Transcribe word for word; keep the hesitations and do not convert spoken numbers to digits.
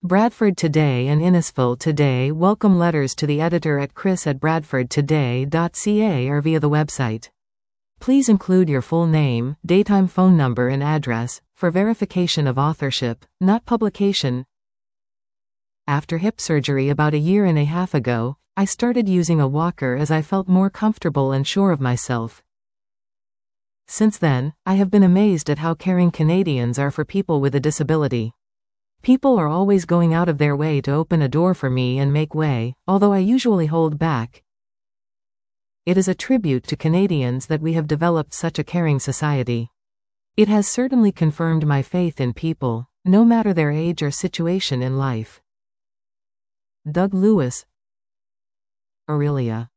Bradford Today and Innisfil Today welcome letters to the editor at chris at bradford today dot c a or via the website. Please include your full name, daytime phone number and address, for verification of authorship, not publication. After hip surgery about a year and a half ago, I started using a walker as I felt more comfortable and sure of myself. Since then, I have been amazed at how caring Canadians are for people with a disability. People are always going out of their way to open a door for me and make way, although I usually hold back. It is a tribute to Canadians that we have developed such a caring society. It has certainly confirmed my faith in people, no matter their age or situation in life. Doug Lewis, Aurelia.